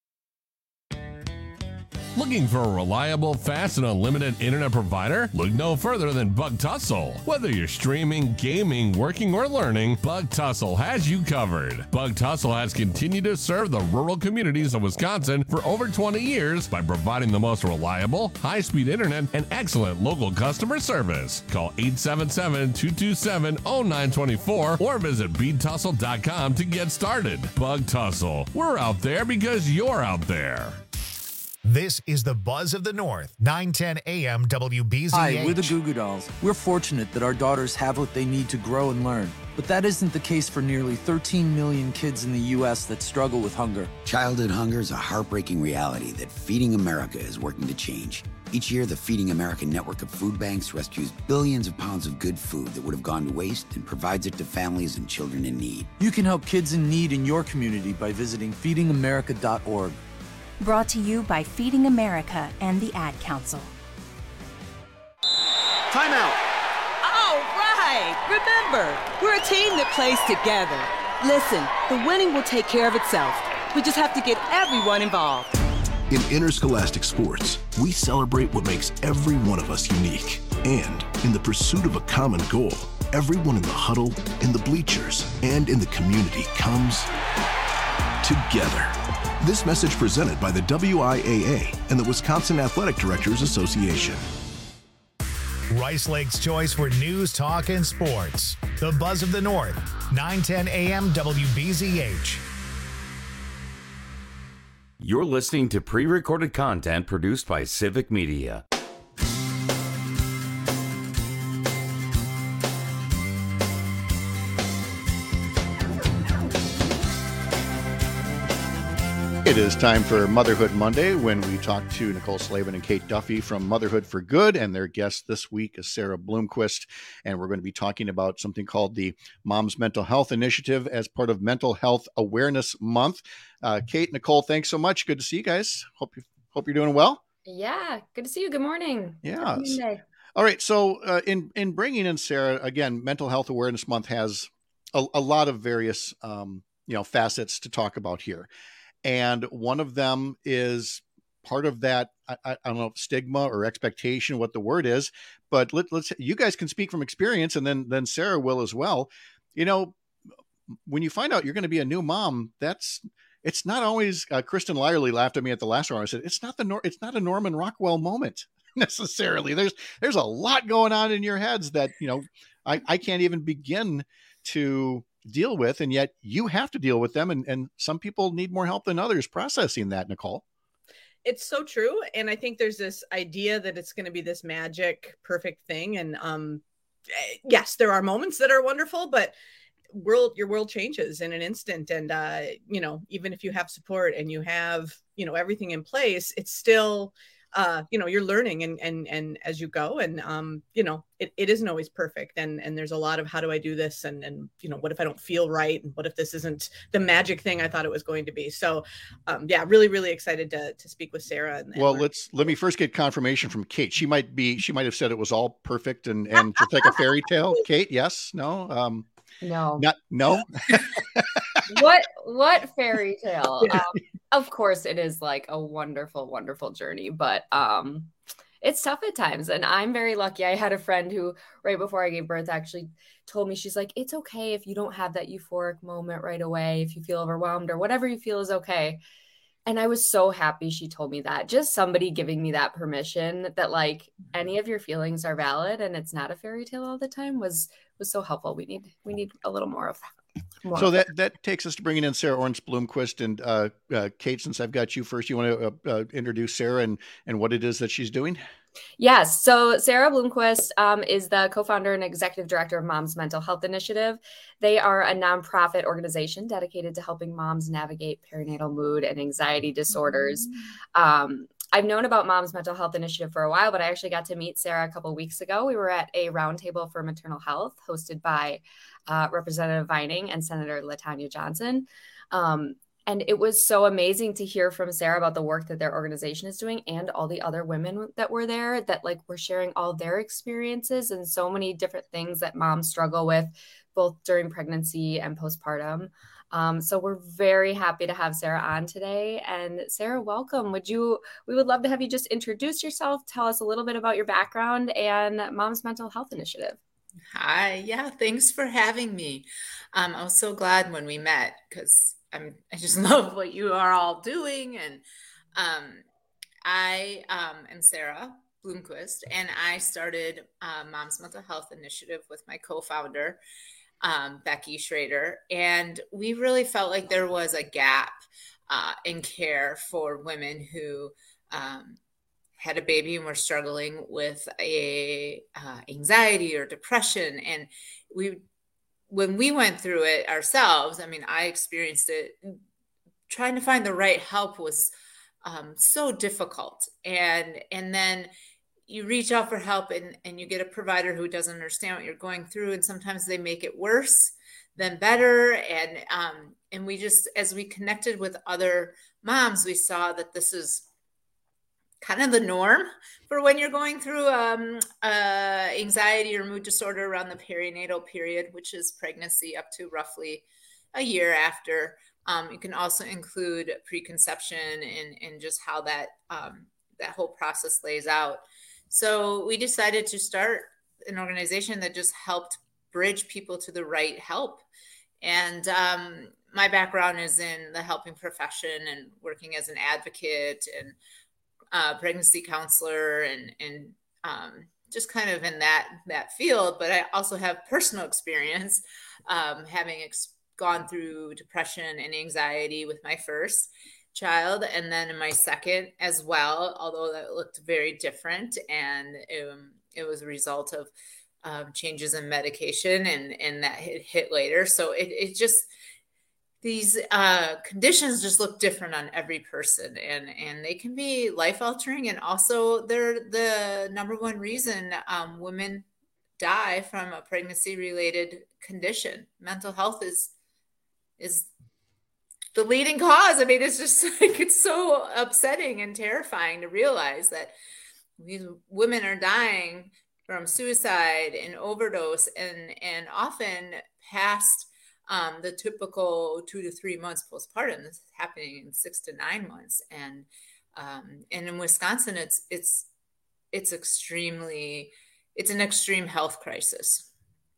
Looking for a reliable, fast, and unlimited internet provider? Look no further than Bug Tussle. Whether you're streaming, gaming, working, or learning, Bug Tussle has you covered. Bug Tussle has continued to serve the rural communities of Wisconsin for over twenty years by providing the most reliable, high-speed internet and excellent local customer service. Call eight seven seven, two two seven, zero nine two four or visit bead tussle dot com to get started. Bug Tussle. We're out there because you're out there. This is the Buzz of the North, nine ten A M W B Z H. Hi, we're the Goo Goo Dolls. We're fortunate that our daughters have what they need to grow and learn. But that isn't the case for nearly thirteen million kids in the U S that struggle with hunger. Childhood hunger is a heartbreaking reality that Feeding America is working to change. Each year, the Feeding America network of food banks rescues billions of pounds of good food that would have gone to waste and provides it to families and children in need. You can help kids in need in your community by visiting feeding america dot org. Brought to you by Feeding America and the Ad Council. Timeout. All right. Remember, we're a team that plays together. Listen, the winning will take care of itself. We just have to get everyone involved. In interscholastic sports, we celebrate what makes every one of us unique. And in the pursuit of a common goal, everyone in the huddle, in the bleachers, and in the community comes together. This message presented by the W I A A and the Wisconsin Athletic Directors Association. Rice Lake's choice for news, talk, and sports. The Buzz of the North, nine ten A M W B Z H. You're listening to pre-recorded content produced by Civic Media. It is time for Motherhood Monday, when we talk to Nicole Slavin and Kate Duffy from Motherhood for Good, and their guest this week is Sarah Bloomquist, and we're going to be talking about something called the Mom's Mental Health Initiative as part of Mental Health Awareness Month. Uh, Kate, Nicole, thanks so much. Good to see you guys. Hope you hope you're doing well. Yeah, good to see you. Good morning. Yeah. All right. So, uh, in in bringing in Sarah again, Mental Health Awareness Month has a, a lot of various um, you know facets to talk about here. And one of them is part of that, I, I don't know, stigma or expectation, what the word is, but let, let's, you guys can speak from experience, and then, then Sarah will as well. You know, when you find out you're going to be a new mom, that's, it's not always, uh, Kristen Lyerly laughed at me at the last round. I said, it's not the, it's not a Norman Rockwell moment necessarily. There's, there's a lot going on in your heads that, you know, I, I can't even begin to deal with, and yet you have to deal with them, and, and some people need more help than others processing that, Nicole. It's so true. And I think there's this idea that it's going to be this magic perfect thing, and um yes, there are moments that are wonderful, but world your world changes in an instant, and uh you know, even if you have support and you have, you know, everything in place, it's still uh, you know, you're learning and, and, and as you go, and, um, you know, it, it isn't always perfect. And, and there's a lot of, how do I do this? And, and, you know, what if I don't feel right? And what if this isn't the magic thing I thought it was going to be? So, um, yeah, really, really excited to, to speak with Sarah. And, and well, let's, let me first get confirmation from Kate. She might be, she might've said it was all perfect and, and just like a fairy tale. Kate, yes, no, um, no, not, no. what what fairy tale? Um, of course, it is like a wonderful, wonderful journey, but um, it's tough at times. And I'm very lucky. I had a friend who, right before I gave birth, actually told me, she's like, it's okay if you don't have that euphoric moment right away. If you feel overwhelmed or whatever you feel is okay. And I was so happy she told me that. Just somebody giving me that permission that like any of your feelings are valid and it's not a fairy tale all the time was was so helpful. We need we need a little more of that. More so that, that takes us to bringing in Sarah Orns-Bloomquist, and uh, uh, Kate, since I've got you first, you want to uh, uh, introduce Sarah and, and what it is that she's doing? Yes. So Sarah Bloomquist um, is the co-founder and executive director of Mom's Mental Health Initiative. They are a nonprofit organization dedicated to helping moms navigate perinatal mood and anxiety disorders. Um, I've known about Mom's Mental Health Initiative for a while, but I actually got to meet Sarah a couple of weeks ago. We were at a roundtable for maternal health hosted by uh, Representative Vining and Senator LaTanya Johnson. Um, And it was so amazing to hear from Sarah about the work that their organization is doing and all the other women that were there that like were sharing all their experiences and so many different things that moms struggle with both during pregnancy and postpartum. Um, so we're very happy to have Sarah on today. And Sarah, welcome. Would you, we would love to have you just introduce yourself, tell us a little bit about your background and Mom's Mental Health Initiative. Hi. Yeah. Thanks for having me. Um, I was so glad when we met because I'm, I just love what you are all doing. And um, I um, am Sarah Bloomquist, and I started uh, Mom's Mental Health Initiative with my co-founder, um, Becky Schrader. And we really felt like there was a gap uh, in care for women who um, had a baby and were struggling with a uh, anxiety or depression. And we when we went through it ourselves, I mean, I experienced it, trying to find the right help was um, so difficult. And, and then you reach out for help and, and you get a provider who doesn't understand what you're going through. And sometimes they make it worse than better. And, um, and we just, as we connected with other moms, we saw that this is kind of the norm for when you're going through um, uh, anxiety or mood disorder around the perinatal period, which is pregnancy up to roughly a year after. Um, you can also include preconception and, and just how that um, that whole process lays out. So we decided to start an organization that just helped bridge people to the right help. And um, my background is in the helping profession and working as an advocate and Uh, pregnancy counselor and, and um, just kind of in that, that field. But I also have personal experience um, having ex- gone through depression and anxiety with my first. child, and then in my second as well, although that looked very different, and it, it was a result of um, changes in medication, and and that hit, hit later. So it, it just, these uh, conditions just look different on every person, and and they can be life altering, and also they're the number one reason um, women die from a pregnancy related condition. Mental health is is the leading cause. I mean, it's just like, it's so upsetting and terrifying to realize that these women are dying from suicide and overdose, and, and often past um, the typical two to three months postpartum. This is happening in six to nine months. And, um, and in Wisconsin, it's, it's, it's extremely, it's an extreme health crisis.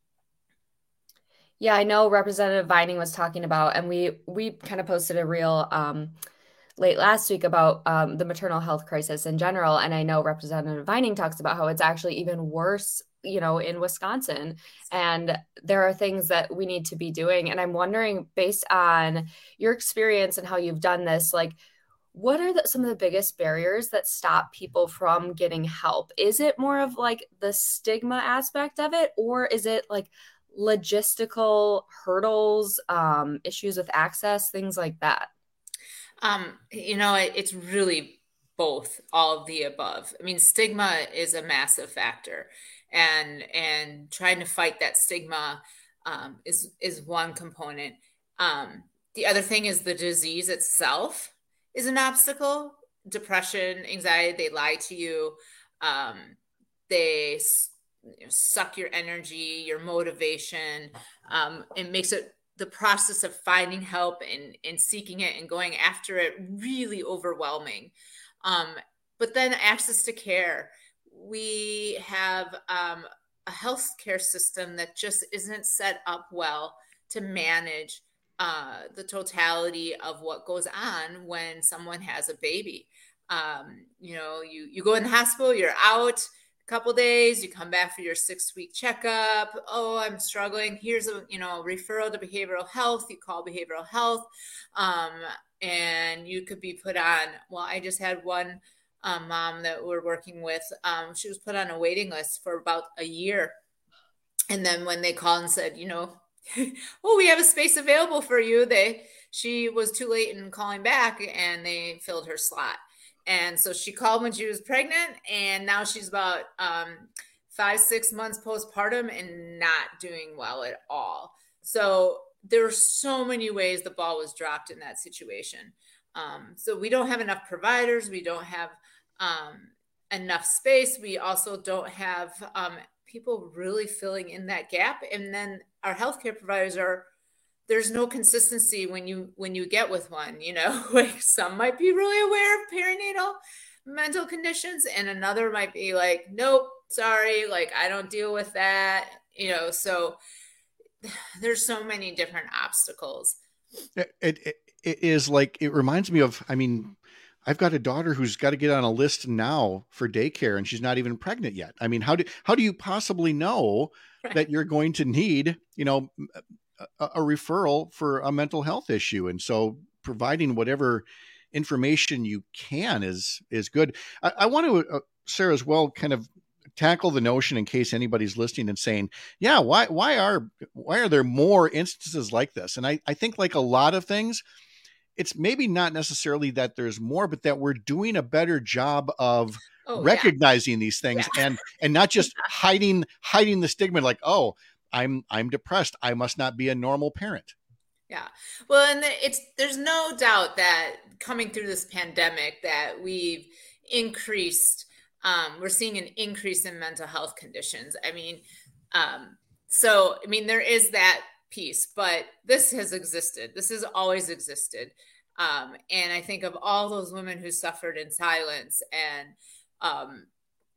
Yeah, I know Representative Vining was talking about, and we we kind of posted a reel um, late last week about um, the maternal health crisis in general. And I know Representative Vining talks about how it's actually even worse, you know, in Wisconsin. And there are things that we need to be doing. And I'm wondering, based on your experience and how you've done this, like, what are the, some of the biggest barriers that stop people from getting help? Is it more of like the stigma aspect of it, or is it like logistical hurdles, um, issues with access, things like that? Um, you know, it, it's really both, all of the above. I mean, stigma is a massive factor, and and trying to fight that stigma um, is is one component. Um, the other thing is the disease itself is an obstacle. Depression, anxiety, they lie to you. Um, they You know, suck your energy, your motivation. Um, it makes it the process of finding help and, and seeking it and going after it really overwhelming. Um, but then access to care. We have um, a healthcare system that just isn't set up well to manage uh, the totality of what goes on when someone has a baby. Um, you know, you, you go in the hospital, you're out couple days, you come back for your six week checkup. Oh, I'm struggling. Here's a, you know, referral to behavioral health. You call behavioral health, um, and you could be put on. Well, I just had one um, mom that we're working with. Um, she was put on a waiting list for about a year. And then when they called and said, you know, oh, we have a space available for you, they, she was too late in calling back, and they filled her slot. And so she called when she was pregnant, and now she's about um, five, six months postpartum and not doing well at all. So there are so many ways the ball was dropped in that situation. Um, so we don't have enough providers. We don't have um, enough space. We also don't have um, people really filling in that gap. And then our healthcare providers are, there's no consistency when you when you get with one, you know, like some might be really aware of perinatal mental conditions, and another might be like, nope, sorry, like I don't deal with that, you know. So there's so many different obstacles. It, it, it is like, it reminds me of, I mean, I've got a daughter who's got to get on a list now for daycare, and she's not even pregnant yet. I mean, how do how do you possibly know right. that you're going to need, you know, a, a referral for a mental health issue? And so providing whatever information you can is, is good. I, I want to, uh, Sarah, as well, kind of tackle the notion in case anybody's listening and saying, yeah, why, why are, why are there more instances like this? And I, I think like a lot of things, it's maybe not necessarily that there's more, but that we're doing a better job of oh, recognizing yeah. these things yeah. and, and not just hiding, hiding the stigma like, oh, I'm, I'm depressed, I must not be a normal parent. Yeah. Well, and it's, there's no doubt that coming through this pandemic that we've increased, um, we're seeing an increase in mental health conditions. I mean, um, so, I mean, there is that piece, but this has existed. This has always existed. Um, and I think of all those women who suffered in silence, and um,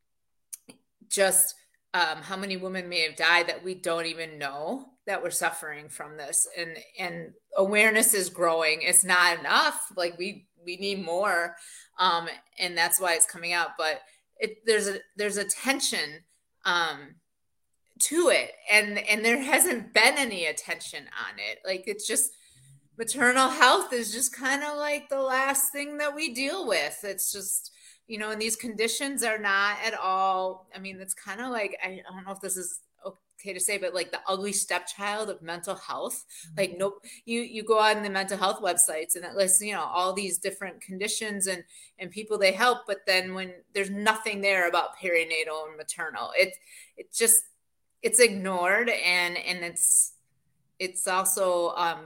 just um, how many women may have died that we don't even know that we're suffering from this. And, and awareness is growing. It's not enough. Like we, we need more. Um, and that's why it's coming out. But it, there's a, there's a tension um, to it. And, and there hasn't been any attention on it. Like it's just, maternal health is just kind of like the last thing that we deal with. It's just, you know, and these conditions are not at all, I mean, it's kind of like, I don't know if this is okay to say, but like the ugly stepchild of mental health. Like, nope, you you go on the mental health websites and it lists, you know, all these different conditions and and people they help, but then when there's nothing there about perinatal and maternal, it it just it's ignored, and and it's it's also um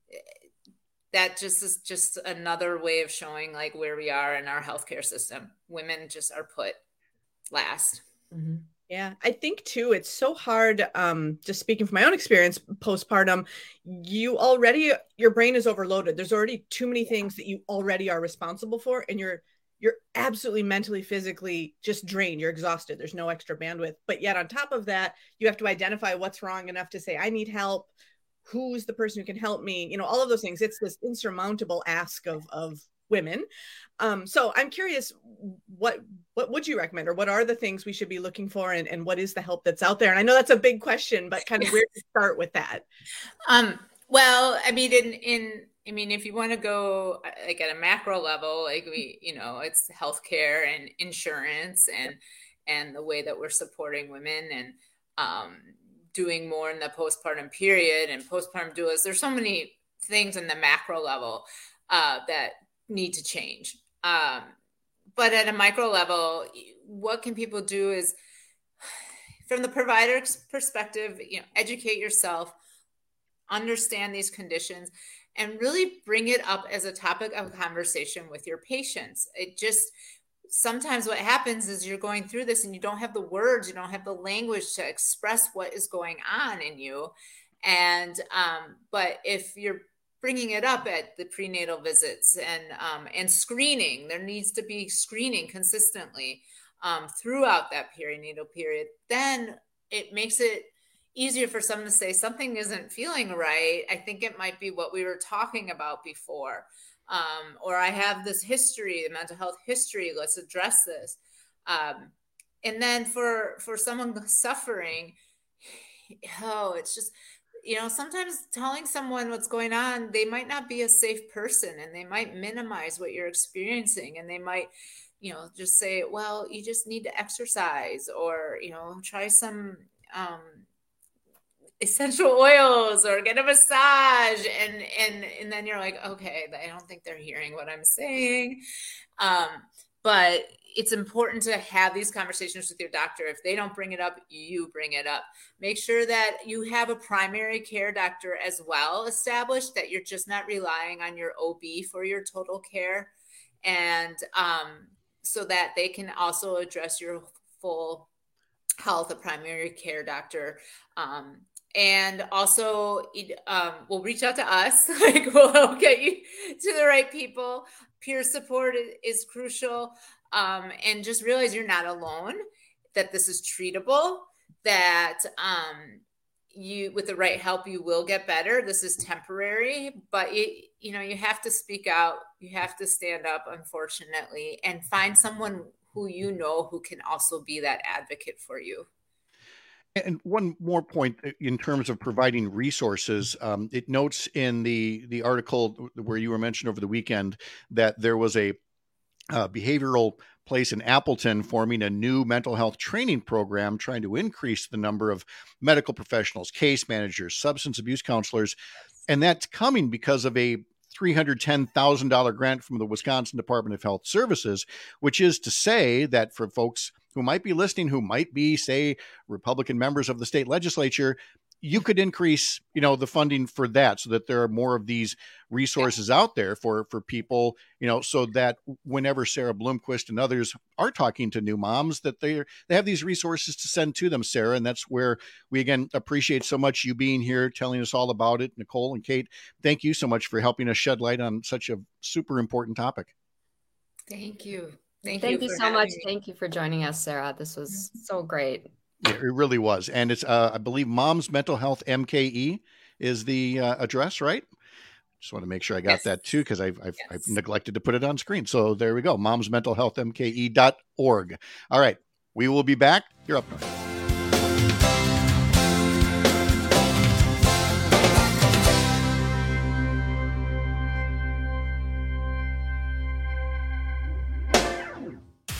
that just is just another way of showing like where we are in our healthcare system. Women just are put last. Mm-hmm. Yeah, I think too, it's so hard, um, just speaking from my own experience, postpartum, you already, your brain is overloaded. There's already too many things that you already are responsible for. And you're, you're absolutely mentally, physically just drained. You're exhausted. There's no extra bandwidth. But yet on top of that, you have to identify what's wrong enough to say, I need help. Who's the person who can help me? You know, all of those things. It's this insurmountable ask of, of women. Um, so I'm curious, what what would you recommend, or what are the things we should be looking for, and, and what is the help that's out there? And I know that's a big question, but kind of where to start with that? Um, well, I mean, in, in, I mean, if you want to go like at a macro level, like we, you know, it's healthcare and insurance and, and the way that we're supporting women and, um, doing more in the postpartum period and postpartum doulas. There's so many things in the macro level, uh, that need to change. Um, but at a micro level, what can people do is, from the provider's perspective, you know, educate yourself, understand these conditions, and really bring it up as a topic of conversation with your patients. It just, sometimes what happens is you're going through this and you don't have the words, you don't have the language to express what is going on in you. And, um, but if you're bringing it up at the prenatal visits and um, and screening, there needs to be screening consistently um, throughout that perinatal period, then it makes it easier for someone to say something isn't feeling right. I think it might be what we were talking about before. Um, or I have this history, the mental health history, let's address this. Um, and then for, for someone suffering, oh, it's just, you know, sometimes telling someone what's going on, they might not be a safe person and they might minimize what you're experiencing. And they might, you know, just say, well, you just need to exercise, or, you know, try some um, essential oils or get a massage. And, and, and then you're like, okay, I don't think they're hearing what I'm saying. Um, but it's important to have these conversations with your doctor. If they don't bring it up, you bring it up. Make sure that you have a primary care doctor as well established, that you're just not relying on your O B for your total care. And um, so that they can also address your full health, a primary care doctor. Um, and also um, we'll reach out to us, like we'll help get you to the right people. Peer support is, is crucial. Um, and just realize you're not alone, that this is treatable, that um, you, with the right help, you will get better. This is temporary, but it, you know, you have to speak out. You have to stand up, unfortunately, and find someone who you know who can also be that advocate for you. And one more point in terms of providing resources, um, it notes in the the article where you were mentioned over the weekend that there was a uh, behavioral place in Appleton forming a new mental health training program, trying to increase the number of medical professionals, case managers, substance abuse counselors. And that's coming because of a three hundred ten thousand dollars grant from the Wisconsin Department of Health Services, which is to say that for folks who might be listening, who might be, say, Republican members of the state legislature, you could increase, you know, the funding for that so that there are more of these resources out there for, for people, you know, so that whenever Sarah Bloomquist and others are talking to new moms, that they they have these resources to send to them, Sarah. And that's where we, again, appreciate so much you being here, telling us all about it. Nicole and Kate, thank you so much for helping us shed light on such a super important topic. Thank you. Thank, Thank you, you so much. Me. Thank you for joining us, Sarah. This was so great. Yeah, it really was. And it's, uh, I believe, Mom's Mental Health M K E is the uh, address, right? Just want to make sure I got yes. that too, because I've, I've, yes. I've neglected to put it on screen. So there we go. Mom's Mental Health M K E dot org. All right. We will be back. You're up north.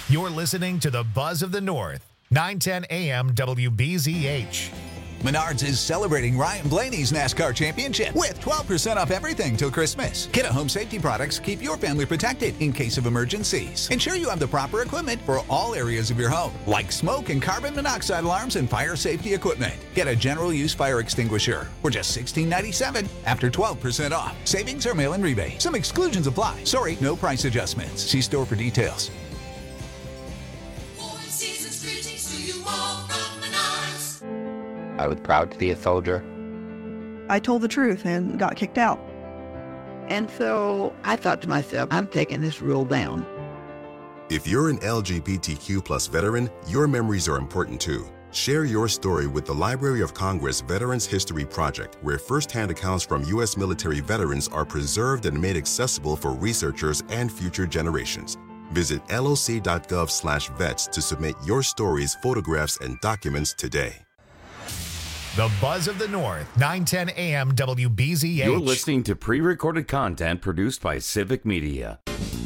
You're listening to the Buzz of the North, nine ten A M W B Z H. Menards is celebrating Ryan Blaney's NASCAR championship with twelve percent off everything till Christmas. Get a home safety products, keep your family protected in case of emergencies. Ensure you have the proper equipment for all areas of your home, like smoke and carbon monoxide alarms and fire safety equipment. Get a general use fire extinguisher for just sixteen ninety-seven after twelve percent off. Savings or mail-in rebate. Some exclusions apply. Sorry, no price adjustments. See store for details. I was proud to be a soldier. I told the truth and got kicked out. And so I thought to myself, I'm taking this rule down. If you're an L G B T Q plus veteran, your memories are important too. Share your story with the Library of Congress Veterans History Project, where firsthand accounts from U S military veterans are preserved and made accessible for researchers and future generations. Visit loc.gov slash vets to submit your stories, photographs, and documents today. The Buzz of the North, nine ten A M W B Z H. You're listening to pre-recorded content produced by Civic Media.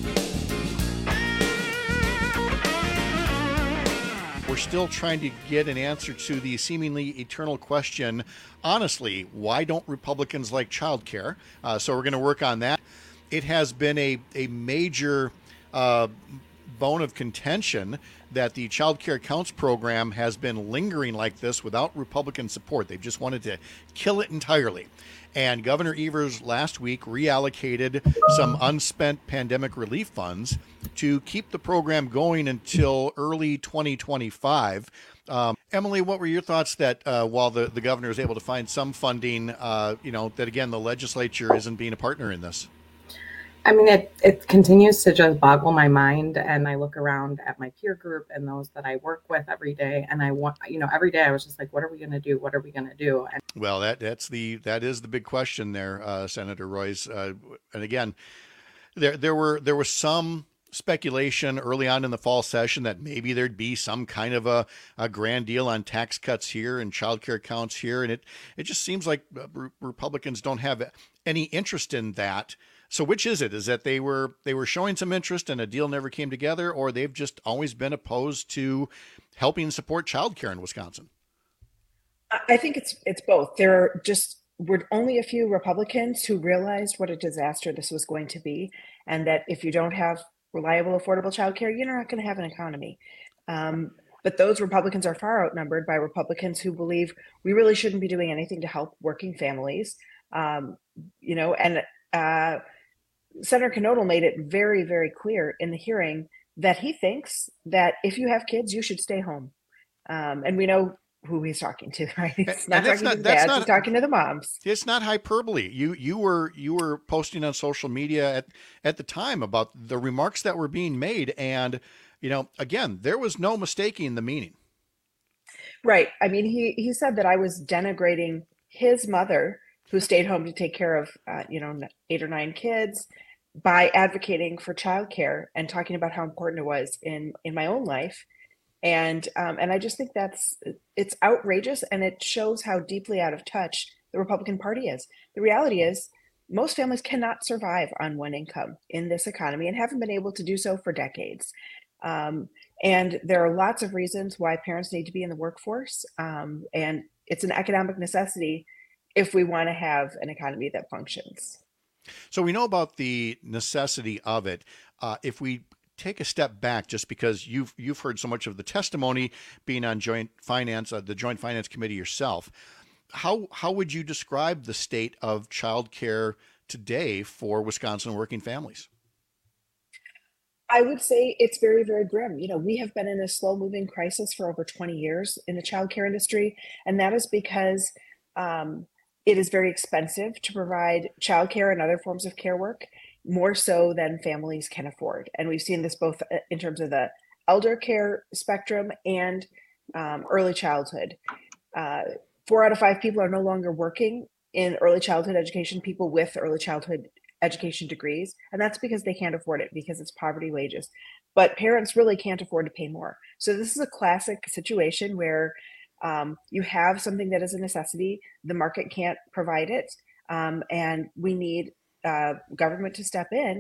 We're still trying to get an answer to the seemingly eternal question, honestly, why don't Republicans like childcare? Uh, so we're going to work on that. It has been a, a major uh, bone of contention that the Child Care Counts program has been lingering like this without Republican support. They've just wanted to kill it entirely. And Governor Evers last week reallocated some unspent pandemic relief funds to keep the program going until early twenty twenty-five. Um, Emily, what were your thoughts that uh, while the, the governor is able to find some funding, uh, you know, that again, the legislature isn't being a partner in this? I mean, it, it continues to just boggle my mind. And I look around at my peer group and those that I work with every day. And I want, you know, every day I was just like, what are we going to do? What are we going to do? And well, that that's the that is the big question there, uh, Senator Royce. Uh, and again, there there were there was some speculation early on in the fall session that maybe there'd be some kind of a, a grand deal on tax cuts here and childcare counts here. And it, it just seems like Republicans don't have any interest in that. So which is it? Is that they were they were showing some interest and a deal never came together, or they've just always been opposed to helping support childcare in Wisconsin? I think it's it's both. There are just were only a few Republicans who realized what a disaster this was going to be, and that if you don't have reliable, affordable childcare, you're not going to have an economy. Um, but those Republicans are far outnumbered by Republicans who believe we really shouldn't be doing anything to help working families. Um, you know, and uh, Senator Knodl made it very, very clear in the hearing that he thinks that if you have kids, you should stay home. Um, and we know who he's talking to, right? He's not talking not, to the dads, not, he's talking to the moms. It's not hyperbole. You you were you were posting on social media at, at the time about the remarks that were being made. And, you know, again, there was no mistaking the meaning. Right. I mean, he, he said that I was denigrating his mother, who stayed home to take care of, uh, you know, eight or nine kids, by advocating for childcare and talking about how important it was in, in my own life. And um, and I just think that's, it's outrageous, and it shows how deeply out of touch the Republican Party is. The reality is most families cannot survive on one income in this economy and haven't been able to do so for decades. Um, and there are lots of reasons why parents need to be in the workforce. Um, and it's an economic necessity if we want to have an economy that functions. So we know about the necessity of it. Uh, if we take a step back, just because you've you've heard so much of the testimony, being on Joint Finance, uh, the Joint Finance Committee yourself, how how would you describe the state of childcare today for Wisconsin working families? I would say it's very, very grim. You know, we have been in a slow-moving crisis for over twenty years in the childcare industry, and that is because um, it is very expensive to provide childcare and other forms of care work, more so than families can afford. And we've seen this both in terms of the elder care spectrum and um, early childhood. Uh, four out of five people are no longer working in early childhood education, people with early childhood education degrees, and that's because they can't afford it, because it's poverty wages. But parents really can't afford to pay more. So this is a classic situation where um, you have something that is a necessity, the market can't provide it, um, and we need uh, government to step in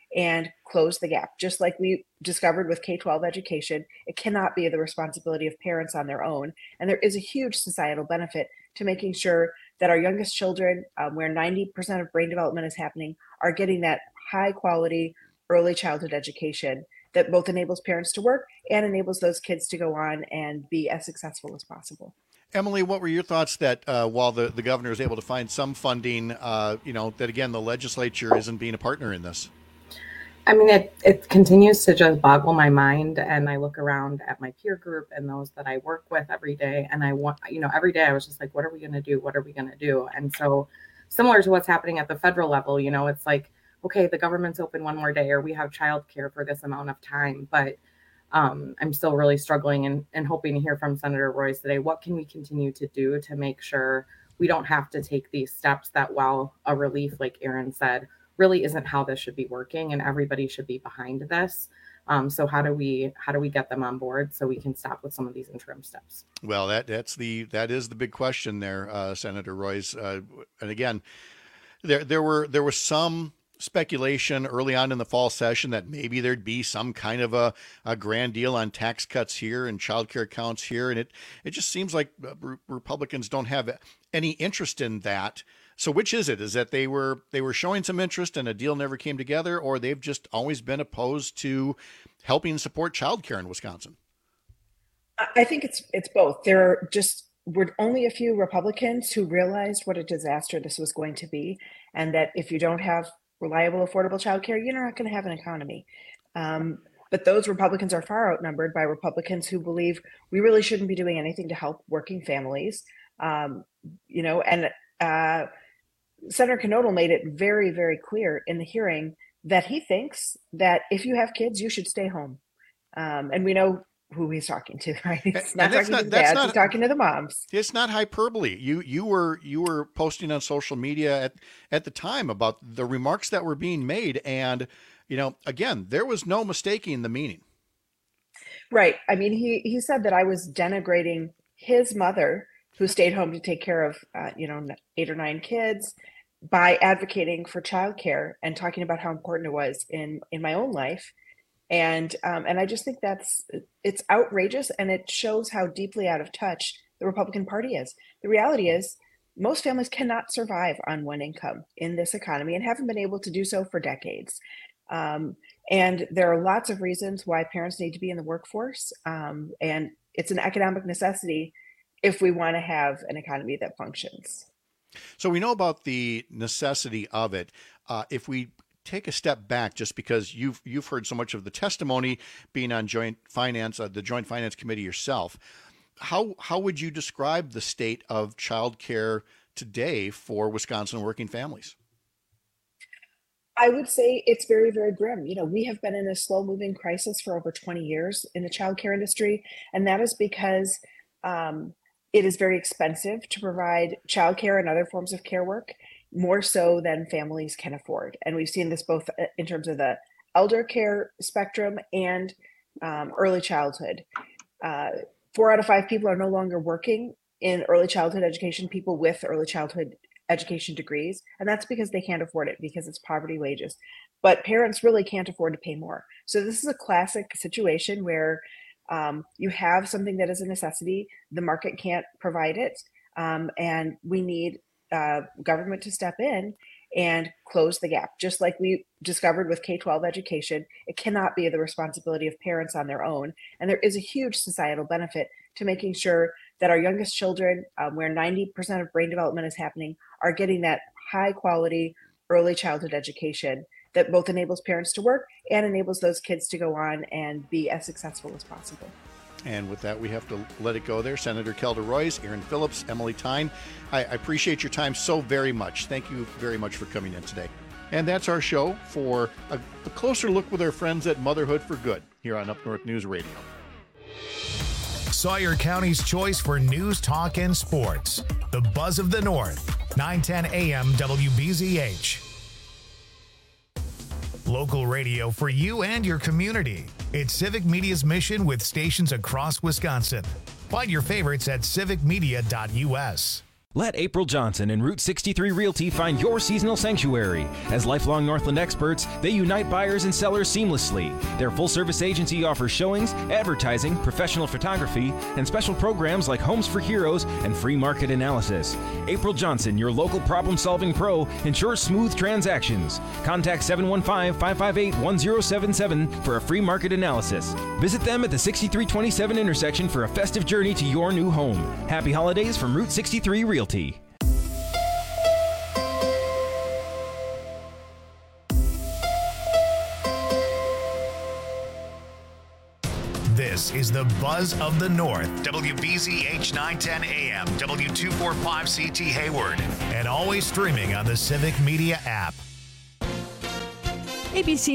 and close the gap. Just like we discovered with K twelve education, it cannot be the responsibility of parents on their own. And there is a huge societal benefit to making sure that our youngest children, um, where ninety percent of brain development is happening, are getting that high quality early childhood education that both enables parents to work and enables those kids to go on and be as successful as possible. Emily, what were your thoughts that uh, while the, the governor is able to find some funding, uh, you know, that again, the legislature isn't being a partner in this? I mean, it, it continues to just boggle my mind. And I look around at my peer group and those that I work with every day. And I want, you know, every day I was just like, what are we going to do? What are we going to do? And so similar to what's happening at the federal level, you know, it's like, okay, the government's open one more day, or we have childcare for this amount of time. But um, I'm still really struggling and, and hoping to hear from Senator Royce today. What can we continue to do to make sure we don't have to take these steps that, while a relief, like Aaron said, really isn't how this should be working, and everybody should be behind this. Um, so how do we how do we get them on board so we can stop with some of these interim steps? Well, that that's the that is the big question there, uh, Senator Royce. Uh, and again, there there were there was some speculation early on in the fall session that maybe there'd be some kind of a, a grand deal on tax cuts here and childcare accounts here, and it it just seems like Republicans don't have any interest in that. So which is it? Is that they were they were showing some interest and a deal never came together, or they've just always been opposed to helping support childcare in Wisconsin? I think it's it's both. There are just were only a few Republicans who realized what a disaster this was going to be, and that if you don't have reliable, affordable childcare, you're not going to have an economy. Um, but those Republicans are far outnumbered by Republicans who believe we really shouldn't be doing anything to help working families. Um, you know, and uh, Senator Knodl made it very, very clear in the hearing that he thinks that if you have kids, you should stay home. Um, and we know who he's talking to, right? He's not talking not, to the dads, not, he's talking to the moms. It's not hyperbole. You you were you were posting on social media at, at the time about the remarks that were being made. And, you know, again, there was no mistaking the meaning. Right. I mean, he, he said that I was denigrating his mother, who stayed home to take care of, uh, you know, eight or nine kids, by advocating for childcare and talking about how important it was in, in my own life. And um, and I just think that's, it's outrageous, and it shows how deeply out of touch the Republican Party is. The reality is most families cannot survive on one income in this economy and haven't been able to do so for decades. Um, and there are lots of reasons why parents need to be in the workforce. Um, and it's an economic necessity if we want to have an economy that functions. So we know about the necessity of it. Uh, if we take a step back, just because you've you've heard so much of the testimony, being on Joint Finance, uh, the Joint Finance Committee yourself, how how would you describe the state of childcare today for Wisconsin working families? I would say it's very, very grim. You know, we have been in a slow-moving crisis for over twenty years in the childcare industry, and that is because um, it is very expensive to provide childcare and other forms of care work, more so than families can afford. And we've seen this both in terms of the elder care spectrum and um, early childhood. Uh, four out of five people are no longer working in early childhood education, people with early childhood education degrees, and that's because they can't afford it, because it's poverty wages. But parents really can't afford to pay more. So this is a classic situation where um, you have something that is a necessity, the market can't provide it, um, and we need uh, government to step in and close the gap. Just like we discovered with K twelve education, it cannot be the responsibility of parents on their own. And there is a huge societal benefit to making sure that our youngest children, um, where ninety percent of brain development is happening, are getting that high quality early childhood education that both enables parents to work and enables those kids to go on and be as successful as possible. And with that, we have to let it go there. Senator Kelda Royce, Aaron Phillips, Emily Tyne, I, I appreciate your time so very much. Thank you very much for coming in today. And that's our show for a, a closer look with our friends at Motherhood for Good here on Up North News Radio. Sawyer County's choice for news, talk, and sports. The Buzz of the North, nine ten A M W B Z H. Local radio for you and your community. It's Civic Media's mission with stations across Wisconsin. Find your favorites at civic media dot U S. Let April Johnson and Route sixty-three Realty find your seasonal sanctuary. As lifelong Northland experts, they unite buyers and sellers seamlessly. Their full-service agency offers showings, advertising, professional photography, and special programs like Homes for Heroes and free market analysis. April Johnson, your local problem-solving pro, ensures smooth transactions. Contact seven one five, five five eight, one zero seven seven for a free market analysis. Visit them at the sixty-three twenty-seven intersection for a festive journey to your new home. Happy holidays from Route sixty-three Realty. This is the Buzz of the North, W B Z H nine ten A M, W two forty-five C T Hayward, and always streaming on the Civic Media app. A B C